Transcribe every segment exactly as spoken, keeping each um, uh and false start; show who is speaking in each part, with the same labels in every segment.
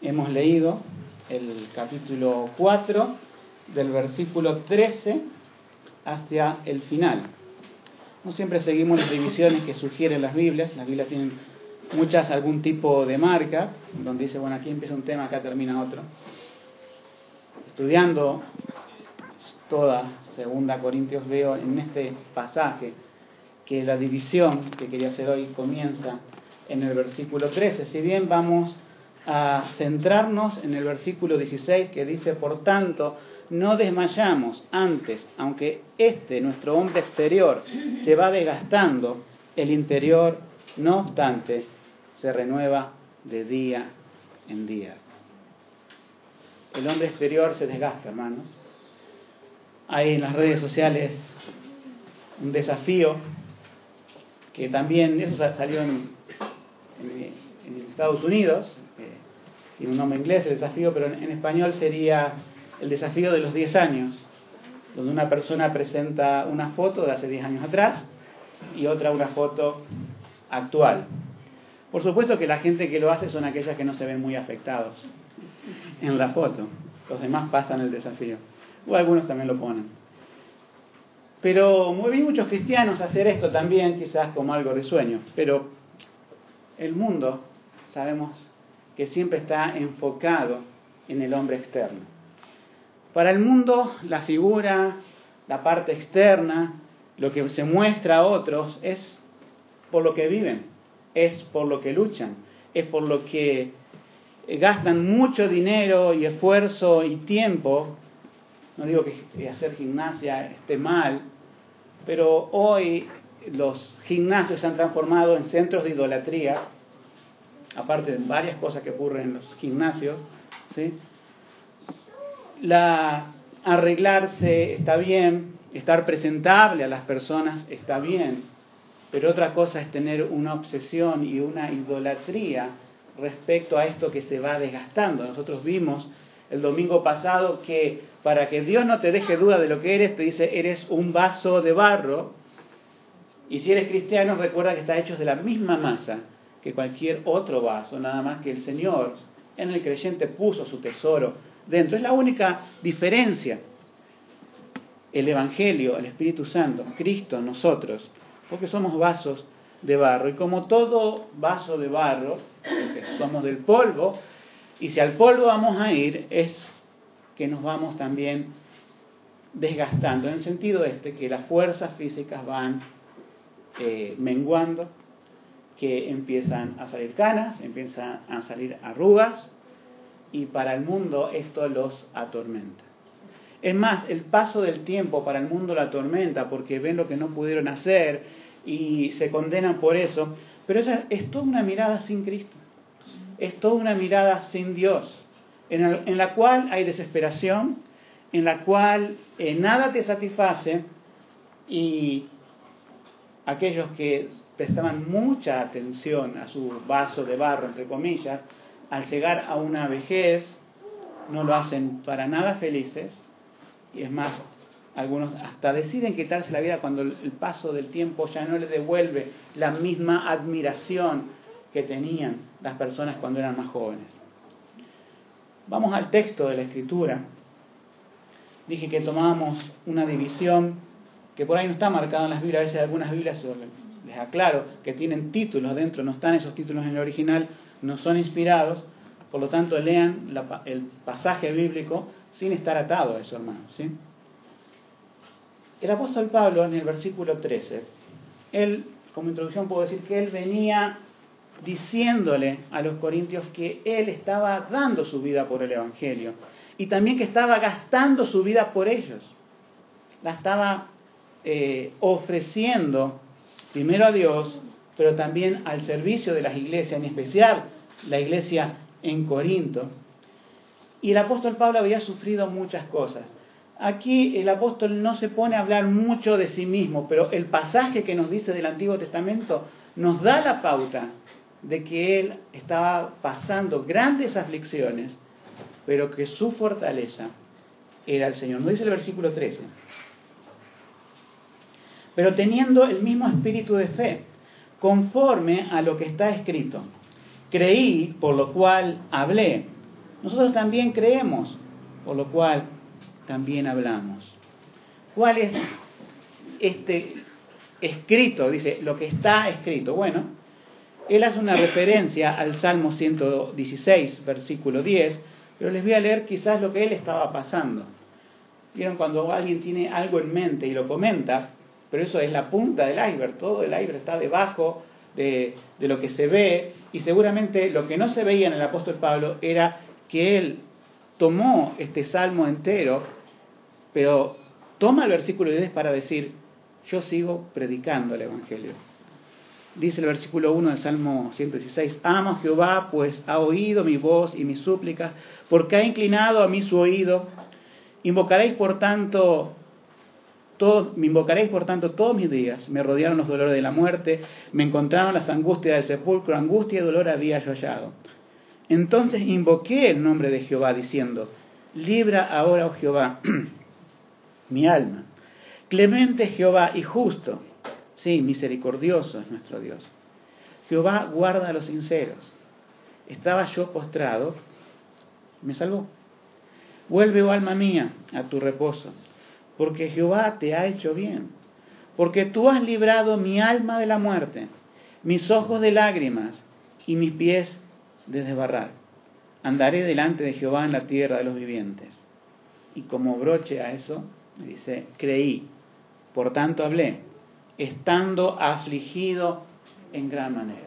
Speaker 1: Hemos leído el capítulo cuatro, del versículo trece hacia el final. No siempre seguimos las divisiones que sugieren las Biblias. Las Biblias tienen muchas algún tipo de marca, donde dice, bueno, aquí empieza un tema, acá termina otro. Estudiando toda Segunda Corintios veo en este pasaje que la división que quería hacer hoy comienza en el versículo trece. Si bien vamos a centrarnos en el versículo dieciséis, que dice, por tanto, no desmayamos antes, aunque este, nuestro hombre exterior, se va desgastando, el interior, no obstante, se renueva de día en día. El hombre exterior se desgasta, hermanos. Hay en las redes sociales un desafío que también, eso salió en, en, en Estados Unidos, eh, tiene un nombre inglés el desafío, pero en, en español sería el desafío de los diez años, donde una persona presenta una foto de hace diez años atrás y otra una foto actual. Por supuesto que la gente que lo hace son aquellas que no se ven muy afectados en la foto. Los demás pasan el desafío. O algunos también lo ponen. Pero muy bien muchos cristianos hacer esto también, quizás como algo risueño. Pero el mundo, sabemos que siempre está enfocado en el hombre externo. Para el mundo, la figura, la parte externa, lo que se muestra a otros, es por lo que viven, es por lo que luchan, es por lo que gastan mucho dinero y esfuerzo y tiempo. No digo que hacer gimnasia esté mal, pero hoy los gimnasios se han transformado en centros de idolatría, aparte de varias cosas que ocurren en los gimnasios, ¿sí? La arreglarse está bien, estar presentable a las personas está bien, pero otra cosa es tener una obsesión y una idolatría respecto a esto que se va desgastando. Nosotros vimos el domingo pasado que para que Dios no te deje duda de lo que eres, te dice, eres un vaso de barro, y si eres cristiano, recuerda que está hecho de la misma masa que cualquier otro vaso, nada más que el Señor en el creyente puso su tesoro dentro. Es la única diferencia. El Evangelio, el Espíritu Santo, Cristo, nosotros, porque somos vasos de barro. Y como todo vaso de barro, porque somos del polvo, y si al polvo vamos a ir, es que nos vamos también desgastando, en el sentido este, que las fuerzas físicas van eh, menguando, que empiezan a salir canas, empiezan a salir arrugas, y para el mundo esto los atormenta. Es más, el paso del tiempo para el mundo lo atormenta porque ven lo que no pudieron hacer y se condenan por eso, pero esa es toda una mirada sin Cristo, es toda una mirada sin Dios, en, el, en la cual hay desesperación, en la cual eh, nada te satisface, y aquellos que prestaban mucha atención a su vaso de barro, entre comillas, al llegar a una vejez, no lo hacen para nada felices, y es más, algunos hasta deciden quitarse la vida cuando el paso del tiempo ya no les devuelve la misma admiración que tenían las personas cuando eran más jóvenes. Vamos al texto de la Escritura. Dije que tomábamos una división que por ahí no está marcada en las Biblias. A veces algunas Biblias, les aclaro, que tienen títulos dentro, no están esos títulos en el original, no son inspirados, por lo tanto lean la, el pasaje bíblico sin estar atado a eso, hermanos, ¿sí? El apóstol Pablo, en el versículo trece, él, como introducción puedo decir que él venía diciéndole a los corintios que él estaba dando su vida por el Evangelio y también que estaba gastando su vida por ellos. La estaba eh, ofreciendo primero a Dios, pero también al servicio de las iglesias, en especial la iglesia en Corinto. Y el apóstol Pablo había sufrido muchas cosas. Aquí el apóstol no se pone a hablar mucho de sí mismo, pero el pasaje que nos dice del Antiguo Testamento nos da la pauta de que él estaba pasando grandes aflicciones, pero que su fortaleza era el Señor. Nos dice el versículo trece. Pero teniendo el mismo espíritu de fe, conforme a lo que está escrito, creí, por lo cual hablé. nosotros también creemos, por lo cual también hablamos. ¿Cuál es este escrito? Dice, lo que está escrito. Bueno, él hace una referencia al Salmo ciento dieciséis, versículo diez, pero les voy a leer quizás lo que él estaba pasando. ¿Vieron cuando alguien tiene algo en mente y lo comenta? Pero eso es la punta del iceberg, todo el iceberg está debajo de, de lo que se ve, y seguramente lo que no se veía en el apóstol Pablo era que él tomó este salmo entero, pero toma el versículo diez para decir, yo sigo predicando el Evangelio. Dice el versículo uno del Salmo ciento dieciséis, amo a Jehová, pues ha oído mi voz y mis súplicas, porque ha inclinado a mí su oído. Invocaréis por tanto, todo, me invocaréis por tanto todos mis días. Me rodearon los dolores de la muerte, me encontraron las angustias del sepulcro, angustia y dolor había yo hallado. Entonces invoqué el nombre de Jehová, diciendo, libra ahora, oh Jehová, mi alma. Clemente Jehová y justo, sí, misericordioso es nuestro Dios. Jehová guarda a los sinceros. Estaba yo postrado, me salvó. Vuelve, oh alma mía, a tu reposo, porque Jehová te ha hecho bien. Porque tú has librado mi alma de la muerte, mis ojos de lágrimas y mis pies de desbarrar. Andaré delante de Jehová en la tierra de los vivientes. Y como broche a eso, dice, creí, por tanto hablé, estando afligido en gran manera.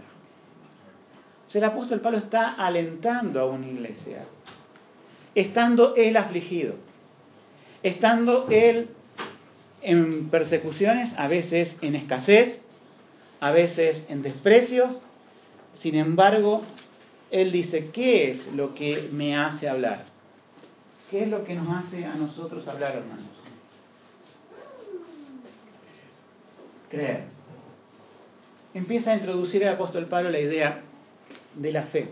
Speaker 1: O sea, el apóstol Pablo está alentando a una iglesia, estando él afligido, estando él en persecuciones, a veces en escasez, a veces en desprecio. Sin embargo, él dice, ¿qué es lo que me hace hablar? ¿Qué es lo que nos hace a nosotros hablar, hermanos? Creer. Empieza a introducir el apóstol Pablo la idea de la fe.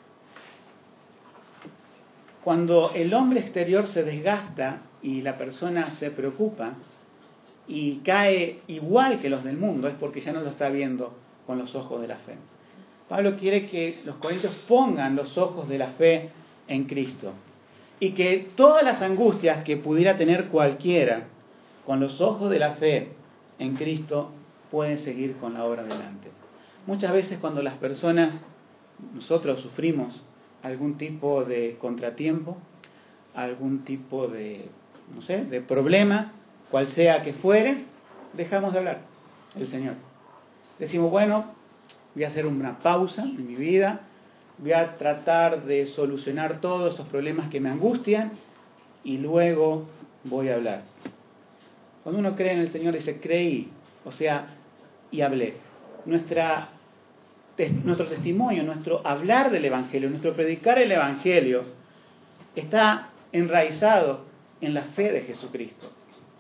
Speaker 1: Cuando el hombre exterior se desgasta y la persona se preocupa y cae igual que los del mundo, es porque ya no lo está viendo con los ojos de la fe. Pablo quiere que los corintios pongan los ojos de la fe en Cristo y que todas las angustias que pudiera tener cualquiera con los ojos de la fe en Cristo pueden seguir con la obra adelante. Muchas veces cuando las personas, nosotros sufrimos algún tipo de contratiempo, algún tipo de, no sé, de problema, cual sea que fuere, dejamos de hablar del Señor. Decimos, bueno, voy a hacer una pausa en mi vida, voy a tratar de solucionar todos estos problemas que me angustian y luego voy a hablar. Cuando uno cree en el Señor dice, creí, o sea, y hablé. Nuestra, nuestro testimonio, nuestro hablar del Evangelio, nuestro predicar el Evangelio está enraizado en la fe de Jesucristo,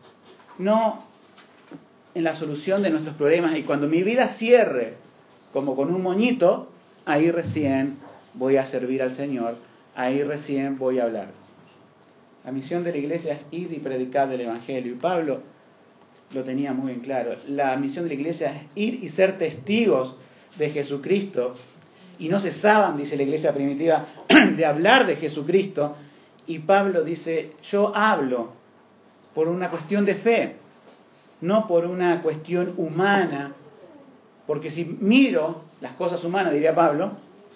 Speaker 1: no en la solución de nuestros problemas. Y cuando mi vida cierre como con un moñito, ahí recién voy a servir al Señor, ahí recién voy a hablar. La misión de la iglesia es ir y predicar el Evangelio, y Pablo lo tenía muy bien claro. La misión de la iglesia es ir y ser testigos de Jesucristo, y no cesaban, dice la iglesia primitiva, de hablar de Jesucristo. Y Pablo dice, yo hablo por una cuestión de fe, no por una cuestión humana, porque si miro las cosas humanas, diría Pablo,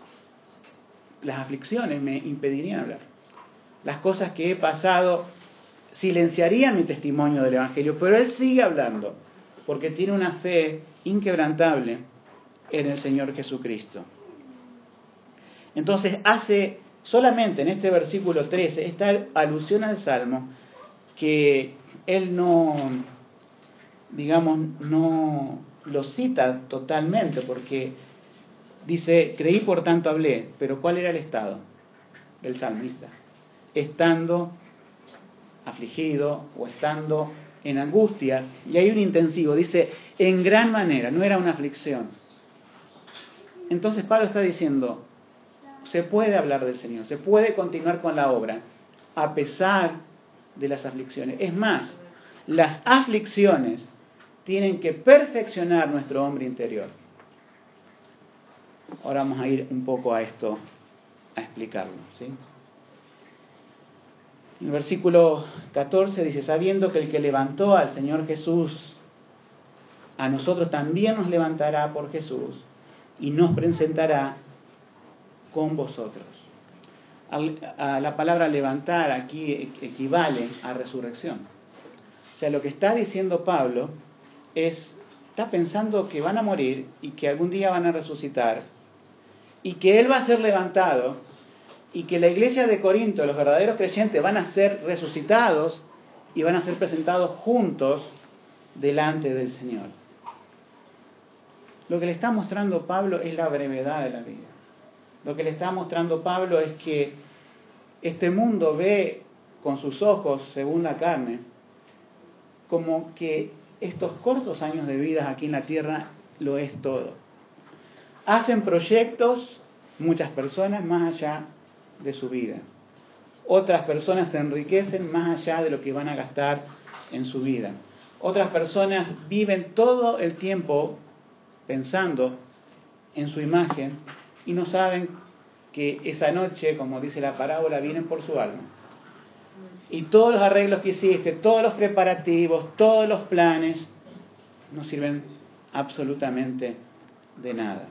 Speaker 1: las aflicciones me impedirían hablar. Las cosas que he pasado silenciarían mi testimonio del Evangelio, pero él sigue hablando, porque tiene una fe inquebrantable en el Señor Jesucristo. Entonces hace solamente en este versículo trece esta alusión al Salmo, que él no, digamos, no lo cita totalmente, porque dice, creí por tanto hablé, pero ¿cuál era el estado del salmista? Estando afligido o estando en angustia, y hay un intensivo, dice, en gran manera, no era una aflicción. Entonces Pablo está diciendo, se puede hablar del Señor, se puede continuar con la obra, a pesar de las aflicciones. Es más, las aflicciones tienen que perfeccionar nuestro hombre interior. Ahora vamos a ir un poco a esto, a explicarlo, ¿sí? En el versículo catorce dice, sabiendo que el que levantó al Señor Jesús, a nosotros también nos levantará por Jesús y nos presentará con vosotros. A la palabra levantar aquí equivale a resurrección. O sea, lo que está diciendo Pablo es, está pensando que van a morir y que algún día van a resucitar y que él va a ser levantado y que la iglesia de Corinto, los verdaderos creyentes, van a ser resucitados y van a ser presentados juntos delante del Señor. Lo que le está mostrando Pablo es la brevedad de la vida. Lo que le está mostrando Pablo es que este mundo ve con sus ojos, según la carne, como que estos cortos años de vida aquí en la tierra lo es todo. Hacen proyectos, muchas personas, más allá de su vida. Otras personas se enriquecen más allá de lo que van a gastar en su vida. Otras personas viven todo el tiempo pensando en su imagen y no saben que esa noche, como dice la parábola, vienen por su alma. Y todos los arreglos que hiciste, todos los preparativos, todos los planes, no sirven absolutamente de nada.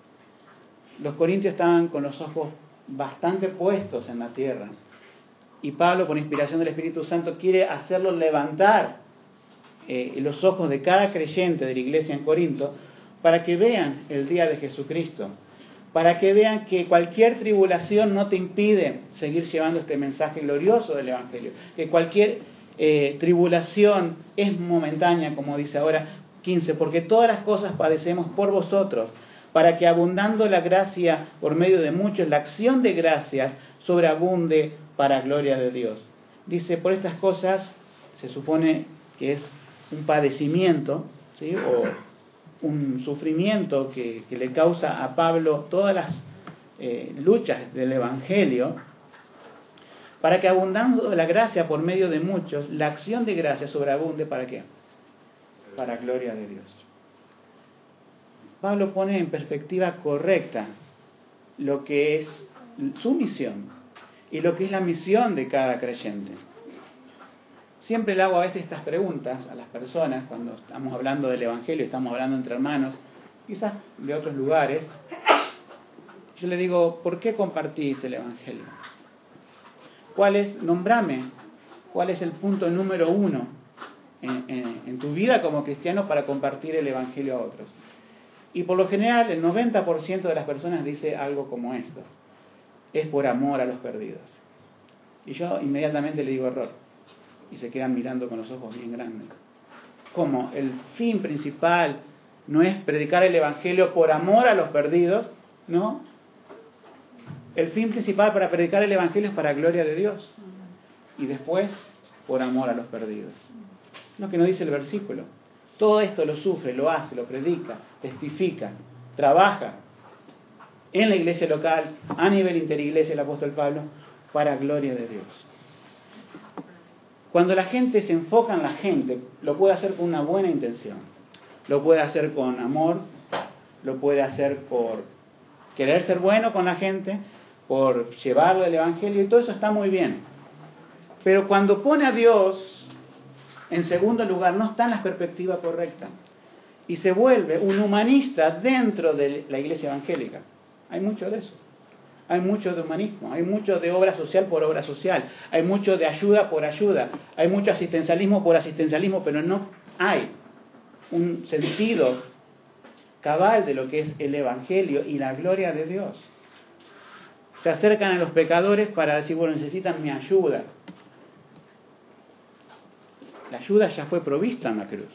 Speaker 1: Los corintios estaban con los ojos bastante puestos en la tierra. Y Pablo, por inspiración del Espíritu Santo, quiere hacerlos levantar eh, los ojos de cada creyente de la iglesia en Corinto para que vean el día de Jesucristo, para que vean que cualquier tribulación no te impide seguir llevando este mensaje glorioso del Evangelio, que cualquier eh, tribulación es momentánea, como dice ahora quince, porque todas las cosas padecemos por vosotros, para que abundando la gracia por medio de muchos, la acción de gracias sobreabunde para gloria de Dios. Dice, por estas cosas se supone que es un padecimiento, ¿sí? O un sufrimiento que, que le causa a Pablo todas las eh, luchas del Evangelio, para que abundando la gracia por medio de muchos, la acción de gracia sobreabunde, ¿para qué? Para gloria de Dios. Pablo pone en perspectiva correcta lo que es su misión y lo que es la misión de cada creyente. Siempre le hago a veces estas preguntas a las personas cuando estamos hablando del Evangelio, estamos hablando entre hermanos, quizás de otros lugares. Yo le digo, ¿por qué compartís el Evangelio? ¿Cuál es, nombrame, cuál es el punto número uno en, en, en tu vida como cristiano para compartir el Evangelio a otros? Y por lo general el noventa por ciento de las personas dice algo como esto: es por amor a los perdidos. Y yo inmediatamente le digo error. Y se quedan mirando con los ojos bien grandes. ¿Cómo? ¿El fin principal no es predicar el Evangelio por amor a los perdidos? ¿No? El fin principal para predicar el Evangelio es para gloria de Dios. Y después, por amor a los perdidos. Lo que nos dice el versículo. Todo esto lo sufre, lo hace, lo predica, testifica, trabaja en la iglesia local, a nivel interiglesia, el apóstol Pablo, para gloria de Dios. Cuando la gente se enfoca en la gente, lo puede hacer con una buena intención. Lo puede hacer con amor, lo puede hacer por querer ser bueno con la gente, por llevarle el Evangelio, y todo eso está muy bien. Pero cuando pone a Dios en segundo lugar, no está en la perspectiva correcta. Y se vuelve un humanista dentro de la iglesia evangélica. Hay mucho de eso. Hay mucho de humanismo, hay mucho de obra social por obra social, hay mucho de ayuda por ayuda, hay mucho asistencialismo por asistencialismo, pero no hay un sentido cabal de lo que es el Evangelio y la gloria de Dios. Se acercan a los pecadores para decir, bueno, necesitan mi ayuda. La ayuda ya fue provista en la cruz.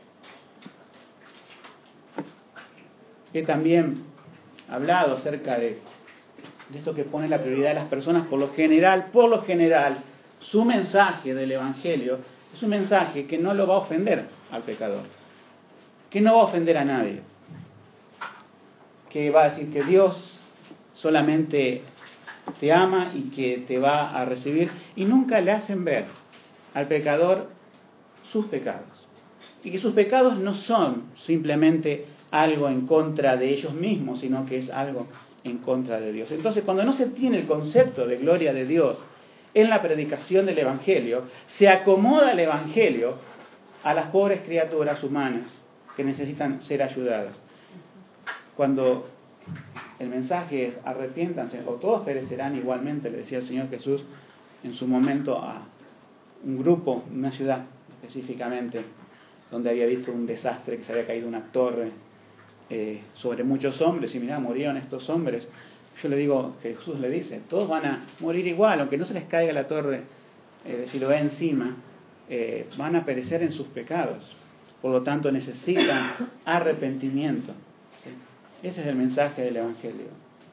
Speaker 1: He también hablado acerca de de esto que pone la prioridad de las personas. Por lo general, por lo general, su mensaje del Evangelio es un mensaje que no lo va a ofender al pecador, que no va a ofender a nadie, que va a decir que Dios solamente te ama y que te va a recibir, y nunca le hacen ver al pecador sus pecados, y que sus pecados no son simplemente algo en contra de ellos mismos, sino que es algo en contra de Dios. Entonces, cuando no se tiene el concepto de gloria de Dios en la predicación del Evangelio, se acomoda el Evangelio a las pobres criaturas humanas que necesitan ser ayudadas. Cuando el mensaje es arrepiéntanse o todos perecerán igualmente, le decía el Señor Jesús en su momento a un grupo, una ciudad específicamente, donde había visto un desastre, que se había caído una torre eh, sobre muchos hombres, y mirá, murieron estos hombres. Yo le digo, que Jesús le dice, todos van a morir igual, aunque no se les caiga la torre eh, de Siloé encima, eh, van a perecer en sus pecados. Por lo tanto, necesitan arrepentimiento. ¿Sí? Ese es el mensaje del Evangelio.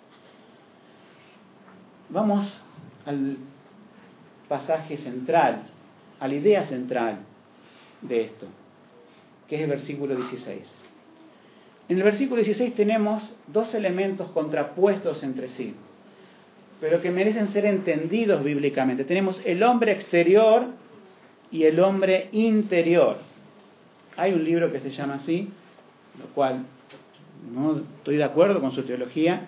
Speaker 1: Vamos al pasaje central, a la idea central de esto, que es el versículo dieciséis. En el versículo dieciséis tenemos dos elementos contrapuestos entre sí, pero que merecen ser entendidos bíblicamente. Tenemos el hombre exterior y el hombre interior. Hay un libro que se llama así, lo cual no estoy de acuerdo con su teología.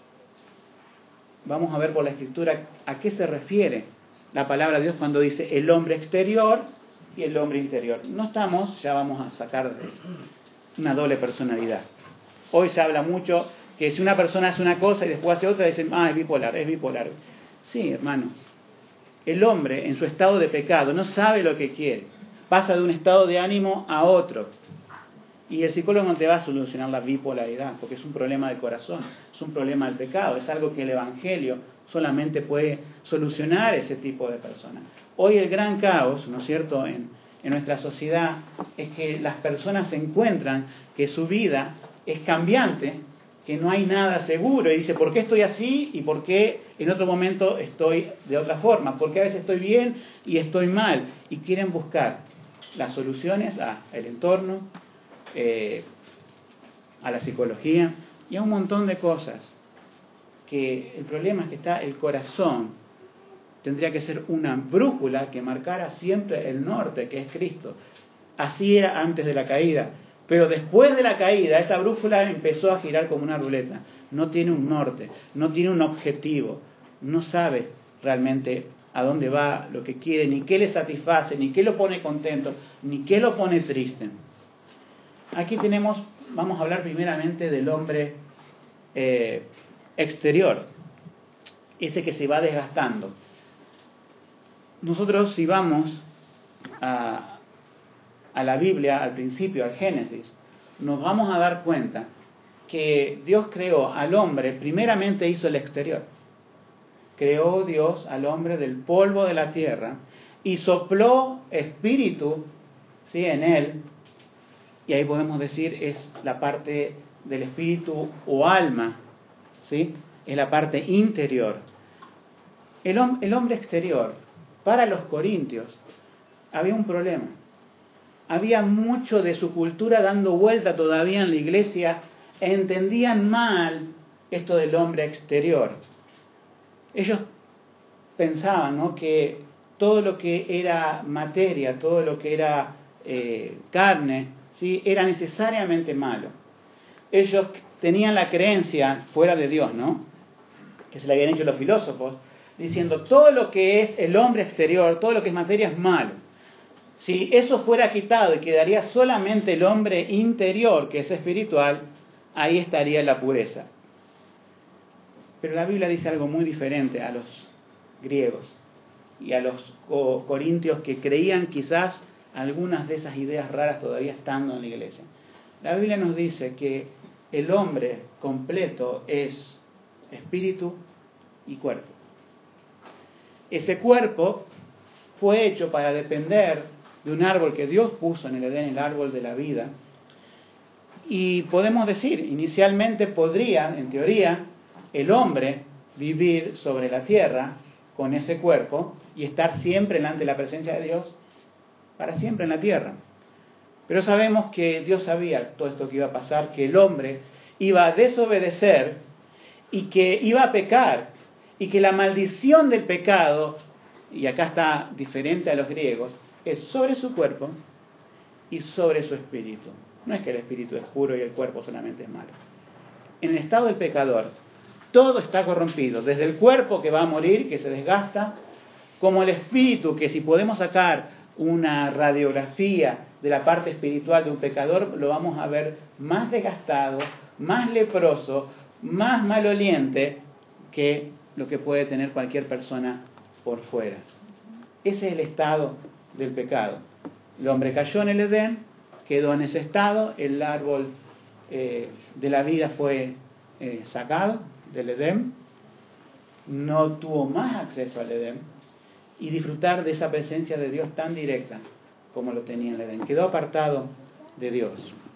Speaker 1: Vamos a ver por la Escritura a qué se refiere la palabra de Dios cuando dice el hombre exterior y el hombre interior. No estamos, ya vamos a sacar una doble personalidad. Hoy se habla mucho que si una persona hace una cosa y después hace otra, dicen, ah, es bipolar, es bipolar. Sí, hermano. El hombre en su estado de pecado no sabe lo que quiere. Pasa de un estado de ánimo a otro. Y el psicólogo no te va a solucionar la bipolaridad, porque es un problema del corazón, es un problema del pecado, es algo que el Evangelio solamente puede solucionar ese tipo de personas. Hoy el gran caos, ¿no es cierto?, en, en nuestra sociedad es que las personas encuentran que su vida es cambiante, que no hay nada seguro, y dice, ¿por qué estoy así? ¿Y por qué en otro momento estoy de otra forma? ¿Por qué a veces estoy bien y estoy mal? Y quieren buscar las soluciones al entorno, eh, a la psicología y a un montón de cosas. Que el problema es que está el corazón. Tendría que ser una brújula que marcara siempre el norte, que es Cristo. Así era antes de la caída. Pero después de la caída, esa brújula empezó a girar como una ruleta. No tiene un norte, no tiene un objetivo. No sabe realmente a dónde va, lo que quiere, ni qué le satisface, ni qué lo pone contento, ni qué lo pone triste. Aquí tenemos, vamos a hablar primeramente del hombre eh, exterior, ese que se va desgastando. Nosotros, si vamos a, a la Biblia, al principio, al Génesis, nos vamos a dar cuenta que Dios creó al hombre, primeramente hizo el exterior. Creó Dios al hombre del polvo de la tierra y sopló espíritu, ¿sí?, en él. Y ahí podemos decir es la parte del espíritu o alma, ¿sí? Es la parte interior. El, hom- el hombre exterior, para los corintios, había un problema. Había mucho de su cultura dando vuelta todavía en la iglesia, e entendían mal esto del hombre exterior. Ellos pensaban, ¿no?, que todo lo que era materia, todo lo que era eh, carne, ¿sí?, era necesariamente malo. Ellos tenían la creencia fuera de Dios, ¿no?, que se le habían hecho los filósofos, diciendo todo lo que es el hombre exterior, todo lo que es materia es malo. Si eso fuera quitado y quedaría solamente el hombre interior, que es espiritual, ahí estaría la pureza. Pero la Biblia dice algo muy diferente a los griegos y a los corintios que creían quizás algunas de esas ideas raras todavía estando en la iglesia. La Biblia nos dice que el hombre completo es espíritu y cuerpo. Ese cuerpo fue hecho para depender de un árbol que Dios puso en el Edén, el árbol de la vida. Y podemos decir, inicialmente podría, en teoría, el hombre vivir sobre la tierra con ese cuerpo y estar siempre delante de la presencia de Dios, para siempre en la tierra. Pero sabemos que Dios sabía todo esto que iba a pasar, que el hombre iba a desobedecer y que iba a pecar, y que la maldición del pecado, y acá está diferente a los griegos, es sobre su cuerpo y sobre su espíritu. No es que el espíritu es puro y el cuerpo solamente es malo. En el estado del pecador, todo está corrompido, desde el cuerpo que va a morir, que se desgasta, como el espíritu, que si podemos sacar una radiografía de la parte espiritual de un pecador, lo vamos a ver más desgastado, más leproso, más maloliente que lo que puede tener cualquier persona por fuera. Ese es el estado del pecado. El hombre cayó en el Edén, quedó en ese estado, el árbol eh, de la vida fue eh, sacado del Edén, no tuvo más acceso al Edén y disfrutar de esa presencia de Dios tan directa como lo tenía en el Edén. Quedó apartado de Dios.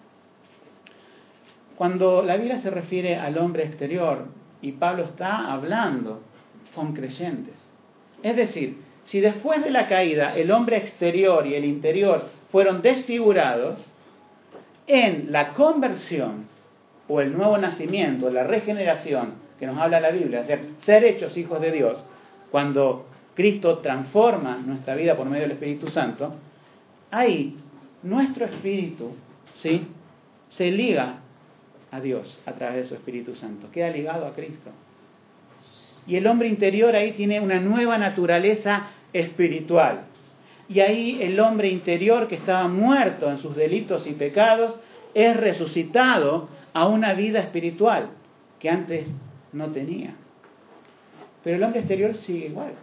Speaker 1: Cuando la Biblia se refiere al hombre exterior, y Pablo está hablando con creyentes, es decir, si después de la caída el hombre exterior y el interior fueron desfigurados, en la conversión o el nuevo nacimiento, la regeneración que nos habla la Biblia, ser, ser hechos hijos de Dios, cuando Cristo transforma nuestra vida por medio del Espíritu Santo, ahí nuestro espíritu, ¿sí?, se liga a Dios a través de su Espíritu Santo, queda ligado a Cristo. Y el hombre interior ahí tiene una nueva naturaleza espiritual. Y ahí el hombre interior, que estaba muerto en sus delitos y pecados, es resucitado a una vida espiritual que antes no tenía. Pero el hombre exterior sigue igual.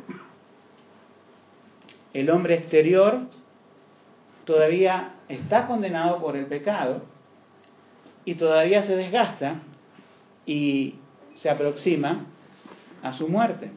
Speaker 1: El hombre exterior todavía está condenado por el pecado y todavía se desgasta y se aproxima a su muerte.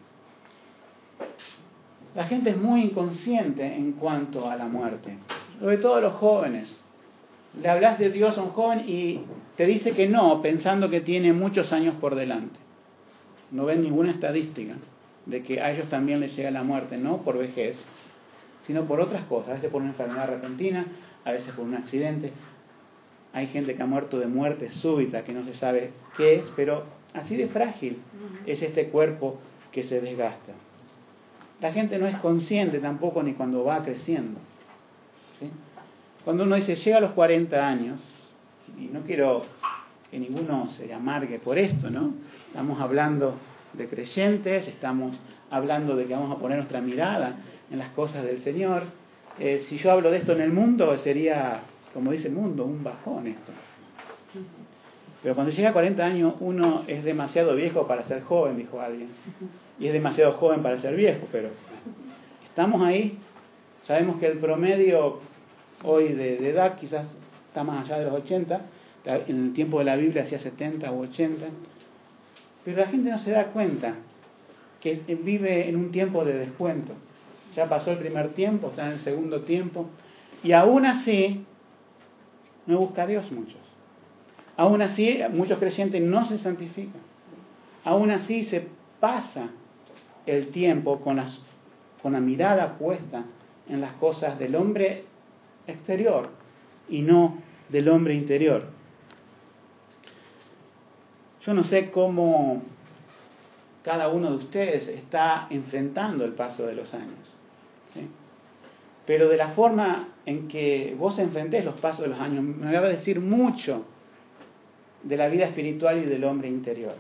Speaker 1: La gente es muy inconsciente en cuanto a la muerte, sobre todo los jóvenes. Le hablas de Dios a un joven y te dice que no, pensando que tiene muchos años por delante. No ven ninguna estadística de que a ellos también les llega la muerte, no por vejez, sino por otras cosas, a veces por una enfermedad repentina, a veces por un accidente. Hay gente que ha muerto de muerte súbita, que no se sabe qué es, pero así de frágil es este cuerpo que se desgasta. La gente no es consciente tampoco ni cuando va creciendo, ¿sí? Cuando uno dice, llega a los cuarenta años, y no quiero que ninguno se amargue por esto, ¿no? Estamos hablando de creyentes, estamos hablando de que vamos a poner nuestra mirada en las cosas del Señor. Eh, si yo hablo de esto en el mundo, sería, como dice el mundo, un bajón esto. Pero cuando llega a cuarenta años, uno es demasiado viejo para ser joven, dijo alguien. Y es demasiado joven para ser viejo, pero estamos ahí. Sabemos que el promedio hoy de, de edad quizás está más allá de los ochenta. En el tiempo de la Biblia hacía setenta u ochenta. Pero la gente no se da cuenta que vive en un tiempo de descuento. Ya pasó el primer tiempo, está en el segundo tiempo. Y aún así, no busca a Dios muchos. Aún así, muchos creyentes no se santifican. Aún así, se pasa el tiempo con, las, con la mirada puesta en las cosas del hombre exterior y no del hombre interior. Yo no sé cómo cada uno de ustedes está enfrentando el paso de los años, ¿sí? Pero de la forma en que vos enfrentés los pasos de los años, me va a decir mucho de la vida espiritual y del hombre interior.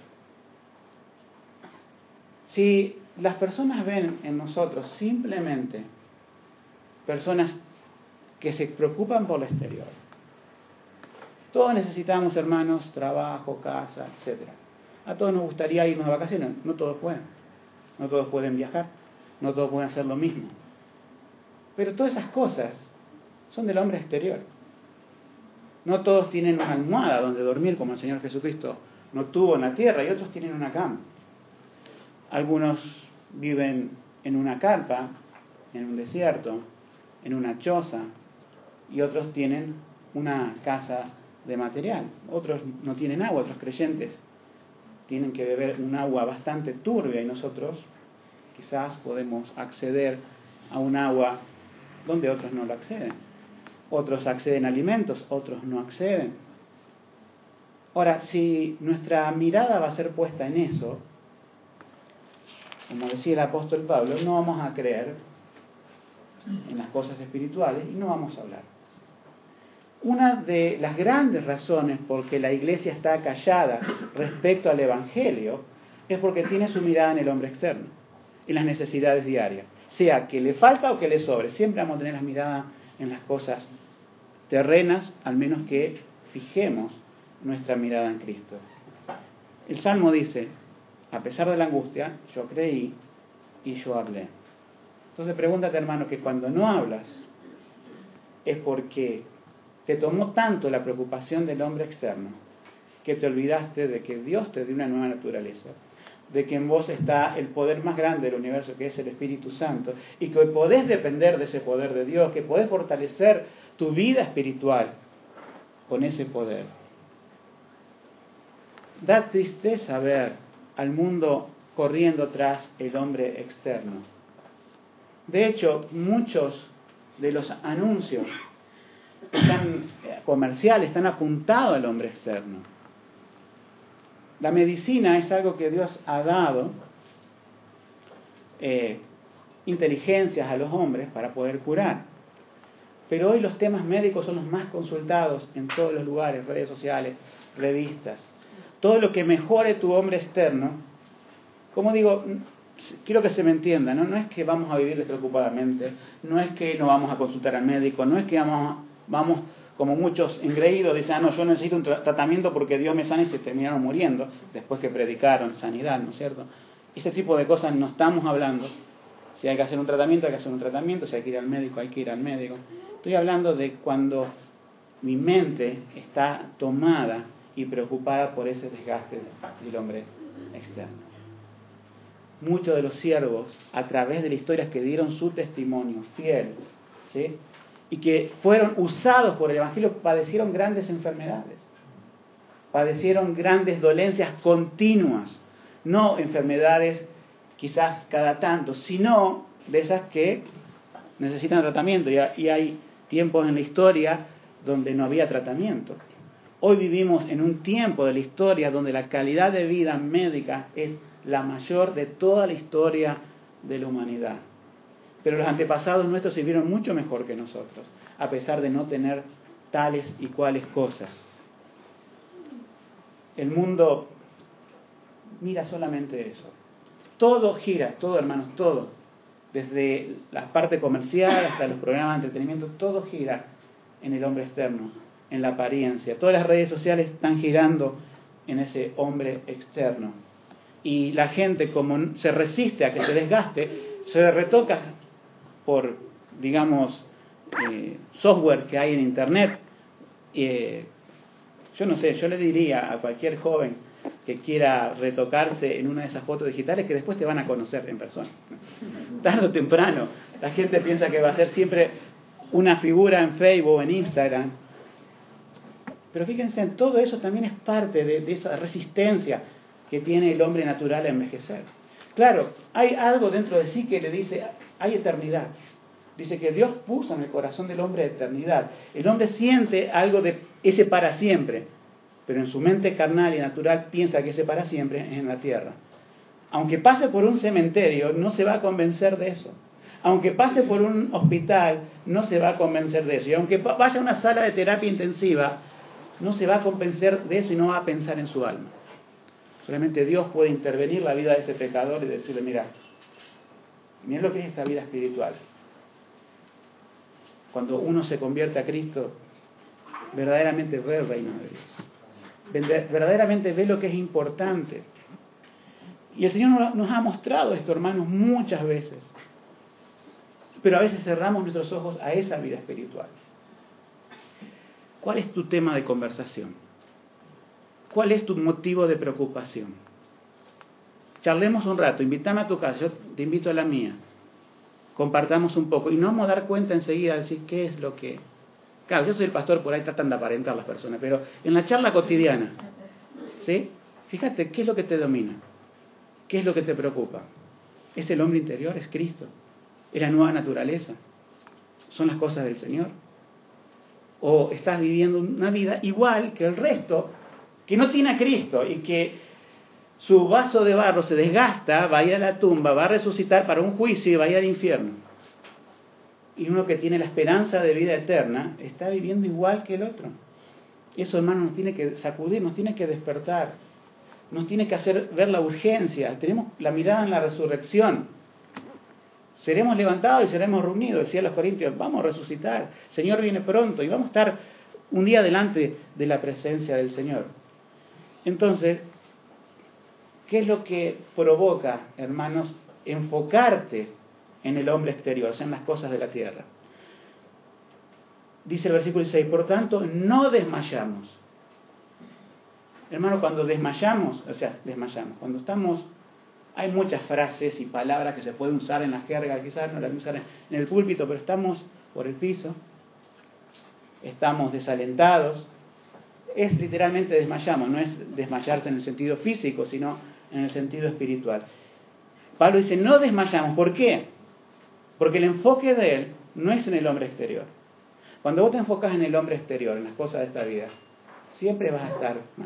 Speaker 1: Si las personas ven en nosotros simplemente personas que se preocupan por lo exterior, todos necesitamos, hermanos, trabajo, casa, etcétera. A todos nos gustaría irnos de vacaciones, no todos pueden. No todos pueden viajar, no todos pueden hacer lo mismo. Pero todas esas cosas son del hombre exterior. No todos tienen una almohada donde dormir, como el Señor Jesucristo no tuvo en la tierra, y otros tienen una cama. Algunos viven en una carpa, en un desierto, en una choza, y otros tienen una casa de material. Otros no tienen agua, otros creyentes tienen que beber un agua bastante turbia, y nosotros quizás podemos acceder a un agua donde otros no lo acceden. Otros acceden a alimentos, otros no acceden. Ahora, si nuestra mirada va a ser puesta en eso, como decía el apóstol Pablo, no vamos a creer en las cosas espirituales y no vamos a hablar. Una de las grandes razones por que la iglesia está callada respecto al Evangelio es porque tiene su mirada en el hombre externo. en las necesidades diarias. Sea que le falta o que le sobre. Siempre vamos a tener la mirada en las cosas terrenas, al menos que fijemos nuestra mirada en Cristo. El Salmo dice, a pesar de la angustia, yo creí y yo hablé. Entonces pregúntate, hermano, que cuando no hablas es porque te tomó tanto la preocupación del hombre externo que te olvidaste de que Dios te dio una nueva naturaleza, de que en vos está el poder más grande del universo, que es el Espíritu Santo, y que podés depender de ese poder de Dios, que podés fortalecer tu vida espiritual con ese poder. Da tristeza ver al mundo corriendo tras el hombre externo. De hecho, muchos de los anuncios están, comerciales están apuntados al hombre externo. La medicina es algo que Dios ha dado eh, inteligencias a los hombres para poder curar. Pero hoy los temas médicos son los más consultados en todos los lugares, redes sociales, revistas. Todo lo que mejore tu hombre externo, como digo, quiero que se me entienda, ¿no? No es que vamos a vivir despreocupadamente, no es que no vamos a consultar al médico, no es que vamos, vamos como muchos engreídos dicen, ah, no, yo necesito un tra- tratamiento porque Dios me sana y se terminaron muriendo después que predicaron sanidad, ¿no es cierto? Ese tipo de cosas no estamos hablando. Si hay que hacer un tratamiento, hay que hacer un tratamiento, si hay que ir al médico, hay que ir al médico. Estoy hablando de cuando mi mente está tomada y preocupada por ese desgaste del hombre externo. Muchos de los siervos, a través de las historias que dieron su testimonio fiel, ¿sí?, y que fueron usados por el Evangelio, padecieron grandes enfermedades, padecieron grandes dolencias continuas, no enfermedades quizás cada tanto, sino de esas que necesitan tratamiento, y hay tiempos en la historia donde no había tratamiento. Hoy vivimos en un tiempo de la historia donde la calidad de vida médica es la mayor de toda la historia de la humanidad. Pero los antepasados nuestros sirvieron mucho mejor que nosotros, a pesar de no tener tales y cuales cosas. El mundo mira solamente eso. Todo gira, todo, hermanos, todo. Desde la parte comercial hasta los programas de entretenimiento, todo gira en el hombre externo, en la apariencia. Todas las redes sociales están girando en ese hombre externo. Y la gente, como se resiste a que se desgaste, se retoca por, digamos, eh, software que hay en internet. Eh, yo no sé, yo le diría a cualquier joven que quiera retocarse en una de esas fotos digitales que después te van a conocer en persona. Tarde o temprano, la gente piensa que va a ser siempre una figura en Facebook o en Instagram. Pero fíjense, todo eso también es parte de, de esa resistencia que tiene el hombre natural a envejecer. Claro, hay algo dentro de sí que le dice, hay eternidad. Dice que Dios puso en el corazón del hombre eternidad. El hombre siente algo de ese para siempre, pero en su mente carnal y natural piensa que ese para siempre es en la tierra. Aunque pase por un cementerio, no se va a convencer de eso. Aunque pase por un hospital, no se va a convencer de eso. Y aunque vaya a una sala de terapia intensiva, no se va a convencer de eso y no va a pensar en su alma. Solamente Dios puede intervenir la vida de ese pecador y decirle, mira, mira lo que es esta vida espiritual. Cuando uno se convierte a Cristo, verdaderamente ve el reino de Dios. Verdaderamente ve lo que es importante. Y el Señor nos ha mostrado esto, hermanos, muchas veces. Pero a veces cerramos nuestros ojos a esa vida espiritual. ¿Cuál es tu tema de conversación? ¿Cuál es tu motivo de preocupación? Charlemos un rato, invítame a tu casa, yo te invito a la mía. Compartamos un poco y no vamos a dar cuenta enseguida de decir qué es lo que... Claro, yo soy el pastor, por ahí tratan de aparentar las personas, pero en la charla cotidiana, ¿sí? Fíjate, ¿qué es lo que te domina? ¿Qué es lo que te preocupa? ¿Es el hombre interior? ¿Es Cristo? ¿Es la nueva naturaleza? ¿Son las cosas del Señor? ¿O estás viviendo una vida igual que el resto, que no tiene a Cristo y que su vaso de barro se desgasta, va a ir a la tumba, va a resucitar para un juicio y va a ir al infierno? Y uno que tiene la esperanza de vida eterna está viviendo igual que el otro. Eso, hermano, nos tiene que sacudir, nos tiene que despertar, nos tiene que hacer ver la urgencia. Tenemos la mirada en la resurrección. Seremos levantados y seremos reunidos, decía los Corintios, vamos a resucitar, el Señor viene pronto y vamos a estar un día delante de la presencia del Señor. Entonces, ¿qué es lo que provoca, hermanos, enfocarte en el hombre exterior, o sea, en las cosas de la tierra? Dice el versículo dieciséis, por tanto, no desmayamos. Hermano, cuando desmayamos, o sea, desmayamos, cuando estamos, hay muchas frases y palabras que se pueden usar en la jerga, quizás no las usar en el púlpito, pero estamos por el piso, estamos desalentados, es literalmente desmayamos, no es desmayarse en el sentido físico, sino en el sentido espiritual. Pablo dice, no desmayamos, ¿por qué? Porque el enfoque de él no es en el hombre exterior. Cuando vos te enfocas en el hombre exterior, en las cosas de esta vida, siempre vas a estar mal.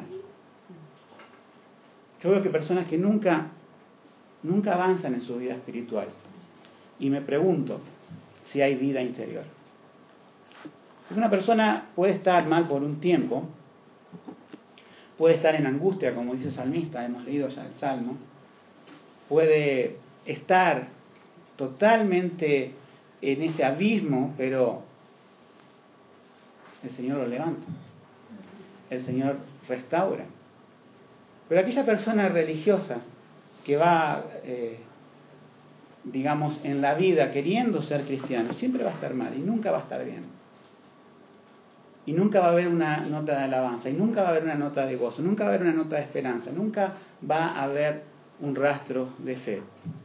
Speaker 1: Yo veo que personas que nunca, nunca avanzan en su vida espiritual. Y me pregunto si hay vida interior. Una persona puede estar mal por un tiempo, puede estar en angustia, como dice el salmista, hemos leído ya el Salmo, puede estar totalmente en ese abismo, pero el Señor lo levanta, el Señor restaura. Pero aquella persona religiosa que va, eh, digamos, en la vida queriendo ser cristiana, siempre va a estar mal y nunca va a estar bien. Y nunca va a haber una nota de alabanza, y nunca va a haber una nota de gozo, nunca va a haber una nota de esperanza, nunca va a haber un rastro de fe.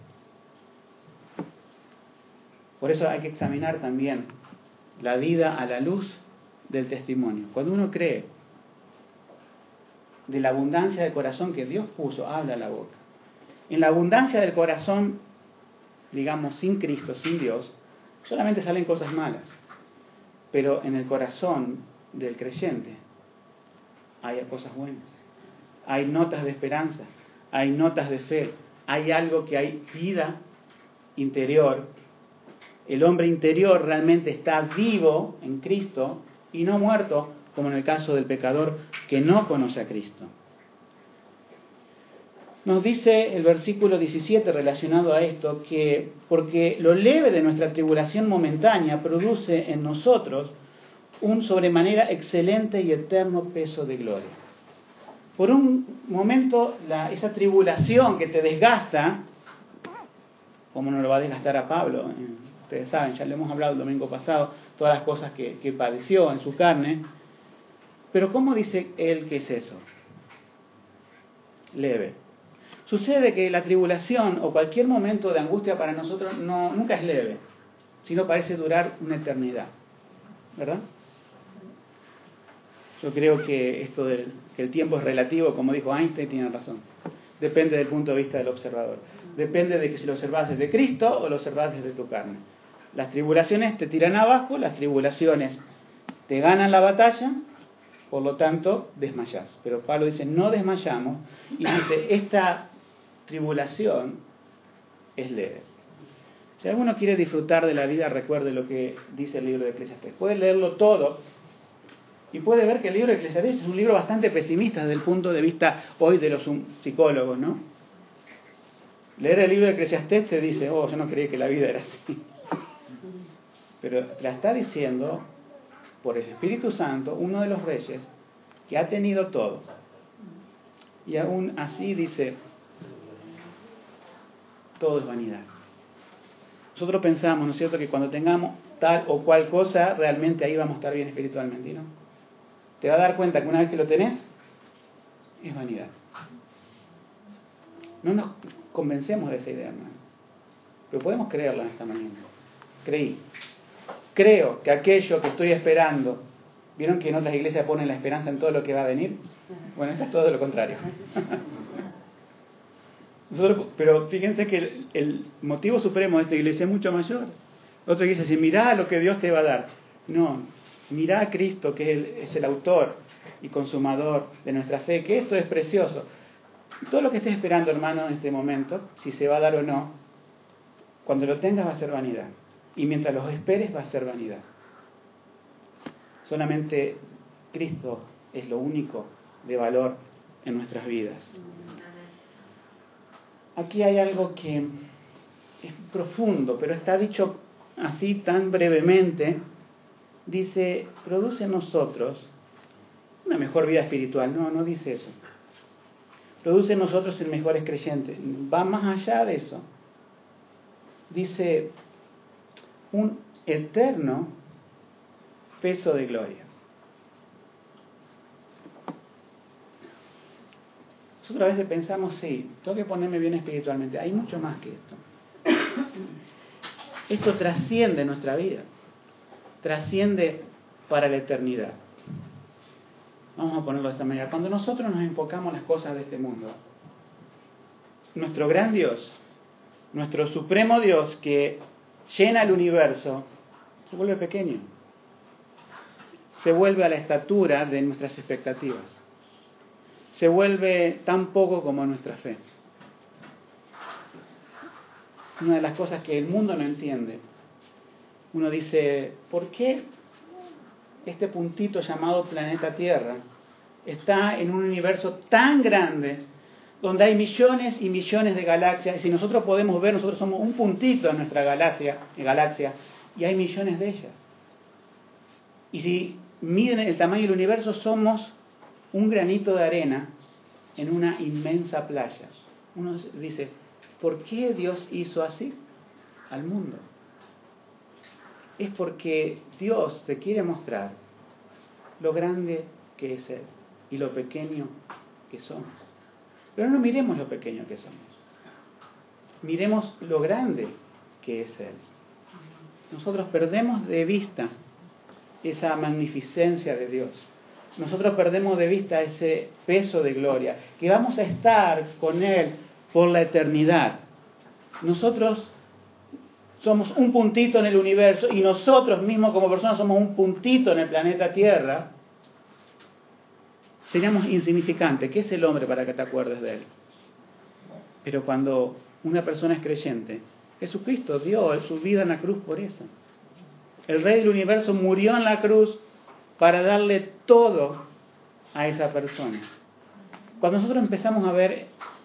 Speaker 1: Por eso hay que examinar también la vida a la luz del testimonio. Cuando uno cree de la abundancia del corazón que Dios puso, habla la boca. En la abundancia del corazón, digamos, sin Cristo, sin Dios, solamente salen cosas malas. Pero en el corazón del creyente hay cosas buenas. Hay notas de esperanza, hay notas de fe, hay algo que hay vida interior. El hombre interior realmente está vivo en Cristo y no muerto, como en el caso del pecador que no conoce a Cristo. Nos dice el versículo diecisiete relacionado a esto que porque lo leve de nuestra tribulación momentánea produce en nosotros un sobremanera excelente y eterno peso de gloria. Por un momento la, esa tribulación que te desgasta, como no lo va a desgastar a Pablo, eh, ustedes saben, ya lo hemos hablado el domingo pasado, todas las cosas que, que padeció en su carne, pero ¿cómo dice él que es eso? Leve. Sucede que la tribulación o cualquier momento de angustia para nosotros no, nunca es leve, sino parece durar una eternidad, ¿verdad? Yo creo que esto de que el tiempo es relativo, como dijo Einstein, tiene razón. Depende del punto de vista del observador. Depende de que si lo observas desde Cristo o lo observas desde tu carne. Las tribulaciones te tiran abajo, las tribulaciones te ganan la batalla, por lo tanto desmayás. Pero Pablo dice, no desmayamos, y dice, esta tribulación es leve. Si alguno quiere disfrutar de la vida, recuerde lo que dice el libro de Eclesiastés. Puede leerlo todo y puede ver que el libro de Eclesiastés es un libro bastante pesimista desde el punto de vista hoy de los psicólogos, ¿no? Leer el libro de Eclesiastés te dice, oh, yo no creía que la vida era así. Pero la está diciendo por el Espíritu Santo, uno de los reyes, que ha tenido todo. Y aún así dice, todo es vanidad. Nosotros pensamos, ¿no es cierto?, que cuando tengamos tal o cual cosa, realmente ahí vamos a estar bien espiritualmente, ¿y no? Te vas a dar cuenta que una vez que lo tenés, es vanidad. No nos convencemos de esa idea, hermano. Pero podemos creerla en esta mañana. Creí. Creo que aquello que estoy esperando, ¿vieron que en otras iglesias ponen la esperanza en todo lo que va a venir? Bueno, esto es todo lo contrario. Nosotros, pero fíjense que el, el motivo supremo de esta iglesia es mucho mayor. Otra iglesia dice, mirá lo que Dios te va a dar. No, mirá a Cristo, que es el, es el autor y consumador de nuestra fe, que esto es precioso. Todo lo que estés esperando, hermano, en este momento, si se va a dar o no, cuando lo tengas va a ser vanidad. Y mientras los esperes va a ser vanidad. Solamente Cristo es lo único de valor en nuestras vidas. Aquí hay algo que es profundo, pero está dicho así tan brevemente. Dice, produce en nosotros una mejor vida espiritual. No, no dice eso. Produce en nosotros ser mejores creyentes. Va más allá de eso. Dice, un eterno peso de gloria. Nosotros a veces pensamos, sí, tengo que ponerme bien espiritualmente. Hay mucho más que esto. Esto trasciende nuestra vida. Trasciende para la eternidad. Vamos a ponerlo de esta manera. Cuando nosotros nos enfocamos en las cosas de este mundo, nuestro gran Dios, nuestro supremo Dios que llena el universo, se vuelve pequeño. Se vuelve a la estatura de nuestras expectativas. Se vuelve tan poco como nuestra fe. Una de las cosas que el mundo no entiende. Uno dice, ¿por qué este puntito llamado planeta Tierra está en un universo tan grande donde hay millones y millones de galaxias? Y si nosotros podemos ver, nosotros somos un puntito en nuestra galaxia, galaxia y hay millones de ellas. Y si miden el tamaño del universo, somos un granito de arena en una inmensa playa. Uno dice, ¿por qué Dios hizo así al mundo? Es porque Dios te quiere mostrar lo grande que es Él y lo pequeño que somos. Pero no miremos lo pequeño que somos. Miremos lo grande que es Él. Nosotros perdemos de vista esa magnificencia de Dios. Nosotros perdemos de vista ese peso de gloria, que vamos a estar con Él por la eternidad. Nosotros somos un puntito en el universo y nosotros mismos como personas somos un puntito en el planeta Tierra. Seríamos insignificantes. ¿Qué es el hombre para que te acuerdes de él? Pero cuando una persona es creyente, Jesucristo dio su vida en la cruz por eso. El Rey del Universo murió en la cruz para darle todo a esa persona. Cuando nosotros empezamos a ver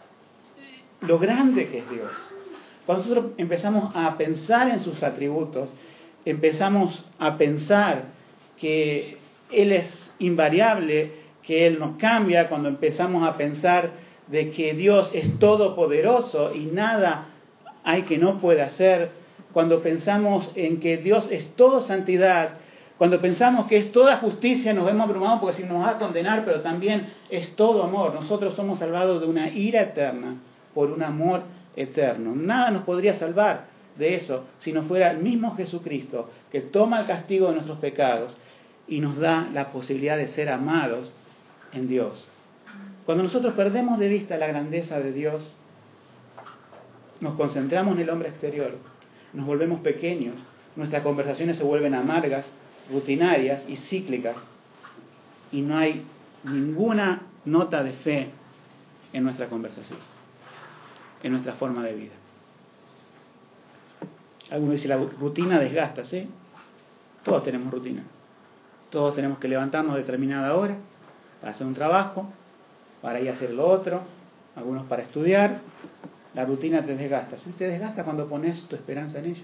Speaker 1: lo grande que es Dios, cuando nosotros empezamos a pensar en sus atributos, empezamos a pensar que Él es invariable, que Él nos cambia, cuando empezamos a pensar de que Dios es todopoderoso y nada hay que no pueda hacer, cuando pensamos en que Dios es todo santidad, cuando pensamos que es toda justicia, nos vemos abrumados porque si nos va a condenar, pero también es todo amor. Nosotros somos salvados de una ira eterna por un amor eterno. Nada nos podría salvar de eso si no fuera el mismo Jesucristo que toma el castigo de nuestros pecados y nos da la posibilidad de ser amados en Dios. Cuando nosotros perdemos de vista la grandeza de Dios, nos concentramos en el hombre exterior, nos volvemos pequeños, nuestras conversaciones se vuelven amargas, rutinarias y cíclicas, y no hay ninguna nota de fe en nuestra conversación, en nuestra forma de vida. Algunos dicen, la rutina desgasta, ¿sí? Todos tenemos rutina. Todos tenemos que levantarnos a determinada hora para hacer un trabajo, para ir a hacer lo otro, algunos para estudiar. La rutina te desgasta. ¿Sí? Te desgasta cuando pones tu esperanza en ello.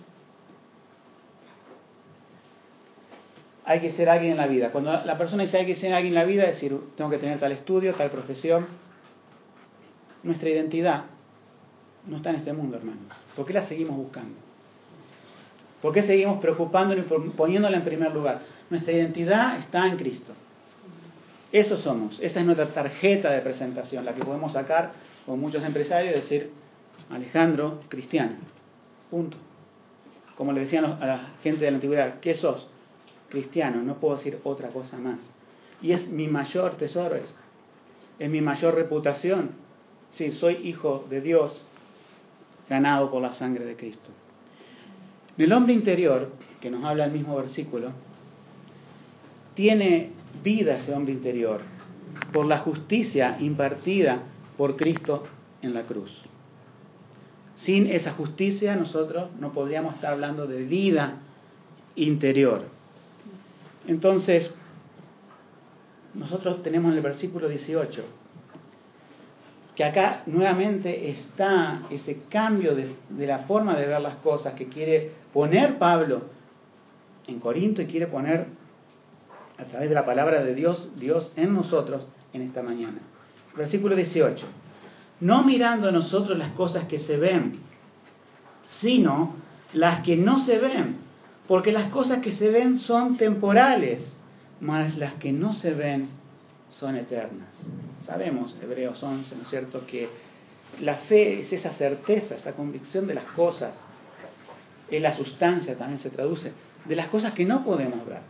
Speaker 1: Hay que ser alguien en la vida. Cuando la persona dice hay que ser alguien en la vida, es decir, tengo que tener tal estudio, tal profesión. Nuestra identidad no está en este mundo, hermanos. ¿Por qué la seguimos buscando? ¿Por qué seguimos preocupándonos y poniéndola en primer lugar? Nuestra identidad está en Cristo. Eso somos. Esa es nuestra tarjeta de presentación, la que podemos sacar con muchos empresarios y decir, Alejandro, cristiano. Punto. Como le decían a la gente de la antigüedad, ¿qué sos? Cristiano. No puedo decir otra cosa más. Y es mi mayor tesoro eso. Es mi mayor reputación. Sí, soy hijo de Dios, ganado por la sangre de Cristo. En el hombre interior, que nos habla el mismo versículo, tiene vida ese hombre interior por la justicia impartida por Cristo en la cruz. Sin esa justicia nosotros no podríamos estar hablando de vida interior. Entonces, nosotros tenemos en el versículo dieciocho, que acá nuevamente está ese cambio de, de la forma de ver las cosas que quiere poner Pablo en Corinto y quiere poner a través de la palabra de Dios, Dios en nosotros en esta mañana. Versículo dieciocho. No mirando nosotros las cosas que se ven, sino las que no se ven, porque las cosas que se ven son temporales, mas las que no se ven son eternas. Sabemos, Hebreos once, ¿no es cierto?, que la fe es esa certeza, esa convicción de las cosas, es la sustancia, también se traduce, de las cosas que no podemos ver.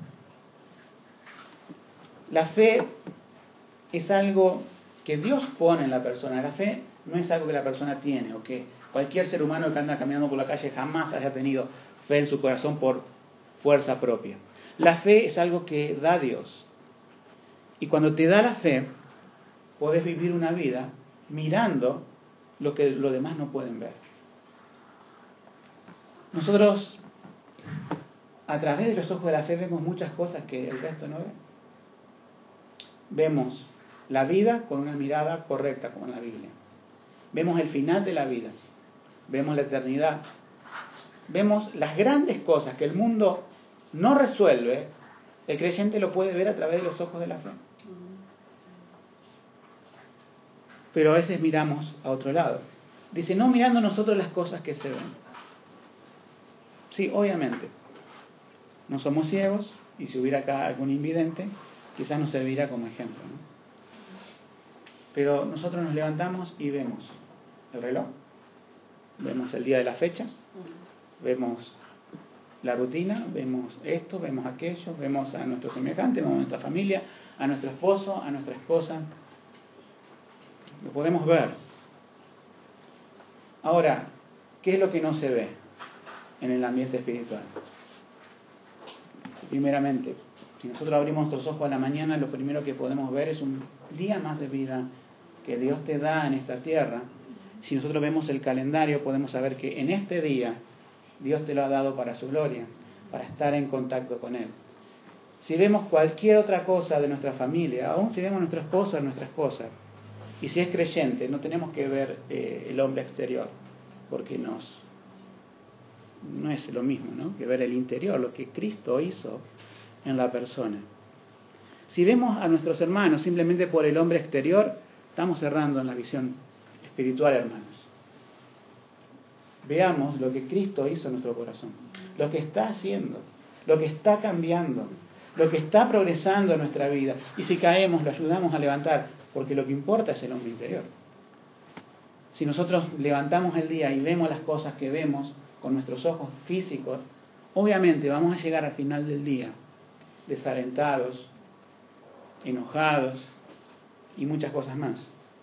Speaker 1: La fe es algo que Dios pone en la persona. La fe no es algo que la persona tiene, o que cualquier ser humano que anda caminando por la calle jamás haya tenido fe en su corazón por fuerza propia. La fe es algo que da Dios. Y cuando te da la fe, podés vivir una vida mirando lo que los demás no pueden ver. Nosotros, a través de los ojos de la fe, vemos muchas cosas que el resto no ve. Vemos la vida con una mirada correcta, como en la Biblia. Vemos el final de la vida. Vemos la eternidad. Vemos las grandes cosas que el mundo no resuelve. El creyente lo puede ver a través de los ojos de la fe. Pero a veces miramos a otro lado. Dice, no mirando nosotros las cosas que se ven. Sí, obviamente. No somos ciegos, y si hubiera acá algún invidente, quizás nos serviría como ejemplo, ¿no? Pero nosotros nos levantamos y vemos el reloj, vemos el día de la fecha, vemos la rutina, vemos esto, vemos aquello, vemos a nuestro semejante, vemos a nuestra familia, a nuestro esposo, a nuestra esposa. Lo podemos ver. Ahora, ¿qué es lo que no se ve en el ambiente espiritual? Primeramente, si nosotros abrimos nuestros ojos a la mañana, lo primero que podemos ver es un día más de vida que Dios te da en esta tierra. Si nosotros vemos el calendario, podemos saber que en este día Dios te lo ha dado para su gloria, para estar en contacto con Él. Si vemos cualquier otra cosa de nuestra familia, aún si vemos a nuestro esposo o a nuestra esposa, y si es creyente, no tenemos que ver eh, el hombre exterior, porque nos, no es lo mismo, ¿no?, que ver el interior, lo que Cristo hizo en la persona. Si vemos a nuestros hermanos simplemente por el hombre exterior, estamos cerrando en la visión espiritual, hermanos. Veamos lo que Cristo hizo en nuestro corazón, lo que está haciendo, lo que está cambiando, lo que está progresando en nuestra vida. Y si caemos, lo ayudamos a levantar, porque lo que importa es el hombre interior. Si nosotros levantamos el día y vemos las cosas que vemos con nuestros ojos físicos, obviamente vamos a llegar al final del día desalentados, enojados y muchas cosas más.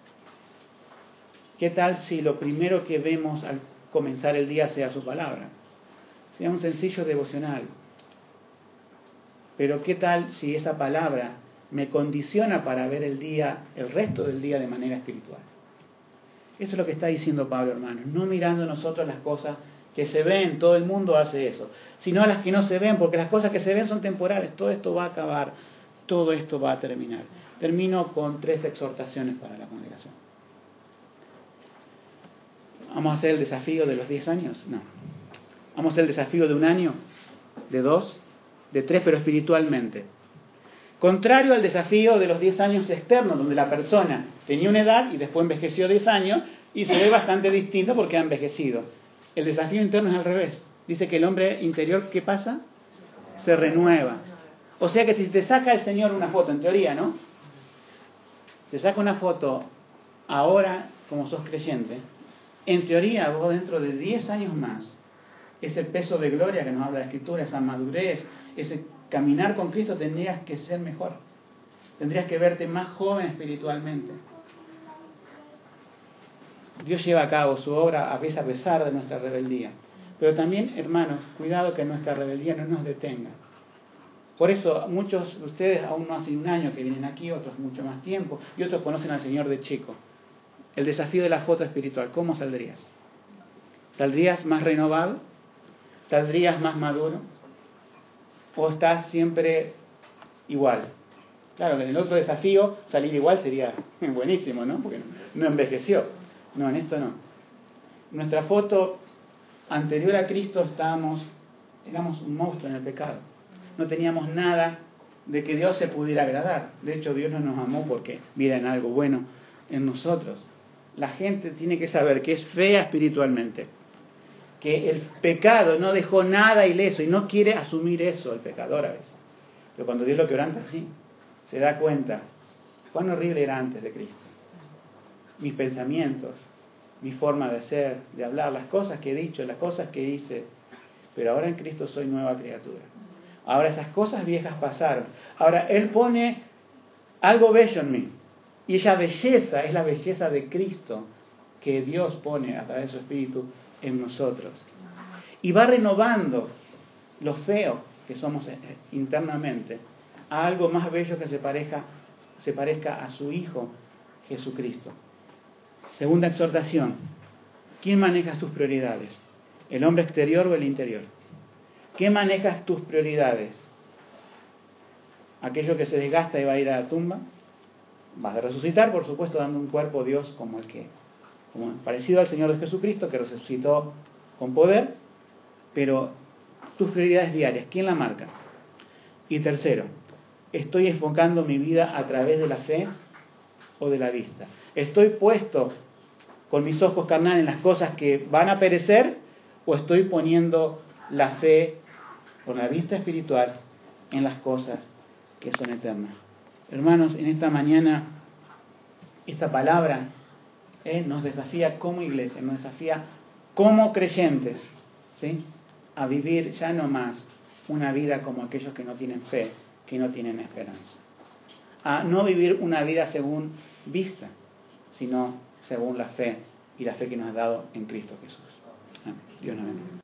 Speaker 1: ¿Qué tal si lo primero que vemos al comenzar el día sea su palabra? Sea un sencillo devocional. Pero ¿qué tal si esa palabra me condiciona para ver el día, el resto del día de manera espiritual? Eso es lo que está diciendo Pablo, hermanos. No mirando nosotros las cosas que se ven, todo el mundo hace eso, sino las que no se ven, porque las cosas que se ven son temporales. Todo esto va a acabar, todo esto va a terminar. Termino con tres exhortaciones para la congregación. ¿Vamos a hacer el desafío de los diez años? No. ¿Vamos a hacer el desafío de un año? ¿De dos? ¿De tres? Pero espiritualmente. Contrario al desafío de los diez años externos, donde la persona tenía una edad y después envejeció diez años y se ve bastante distinto porque ha envejecido. El desafío interno es al revés. Dice que el hombre interior, ¿qué pasa? Se renueva. O sea que si te saca el Señor una foto, en teoría, ¿no? Te saca una foto ahora, como sos creyente, en teoría vos dentro de diez años más, ese peso de gloria que nos habla la Escritura, esa madurez, ese caminar con Cristo, tendrías que ser mejor. Tendrías que verte más joven espiritualmente. Dios lleva a cabo su obra a veces a pesar de nuestra rebeldía. Pero también, hermanos, cuidado que nuestra rebeldía no nos detenga. Por eso muchos de ustedes aún no hace un año que vienen aquí, otros mucho más tiempo, y otros conocen al Señor de chico. El desafío de la foto espiritual, ¿cómo saldrías? ¿Saldrías más renovado? ¿Saldrías más maduro? ¿O estás siempre igual? Claro, que en el otro desafío salir igual sería buenísimo, ¿no? Porque no envejeció. No, en esto no. Nuestra foto anterior a Cristo estábamos, éramos un monstruo en el pecado. No teníamos nada de que Dios se pudiera agradar. De hecho, Dios no nos amó porque miren algo bueno en nosotros. La gente tiene que saber que es fea espiritualmente, que el pecado no dejó nada ileso y no quiere asumir eso el pecador a veces. Pero cuando Dios lo quebranta, sí, se da cuenta cuán horrible era antes de Cristo. Mis pensamientos, mi forma de ser, de hablar, las cosas que he dicho, las cosas que hice, pero ahora en Cristo soy nueva criatura. Ahora esas cosas viejas pasaron. Ahora Él pone algo bello en mí. Y esa belleza es la belleza de Cristo que Dios pone a través de su Espíritu en nosotros. Y va renovando lo feo que somos internamente a algo más bello que se parezca, se parezca a su Hijo Jesucristo. Segunda exhortación. ¿Quién maneja tus prioridades? ¿El hombre exterior o el interior? ¿Qué manejas tus prioridades? ¿Aquello que se desgasta y va a ir a la tumba? Vas a resucitar, por supuesto, dando un cuerpo a Dios como el que, como parecido al Señor de Jesucristo, que resucitó con poder, pero tus prioridades diarias, ¿quién la marca? Y tercero, ¿estoy enfocando mi vida a través de la fe o de la vista? ¿Estoy puesto con mis ojos carnales en las cosas que van a perecer o estoy poniendo la fe con la vista espiritual en las cosas que son eternas? Hermanos, en esta mañana, esta palabra eh, nos desafía como iglesia, nos desafía como creyentes, ¿sí?, a vivir ya no más una vida como aquellos que no tienen fe, que no tienen esperanza. A no vivir una vida según vista, sino según la fe y la fe que nos ha dado en Cristo Jesús. Amén. Dios nos bendiga.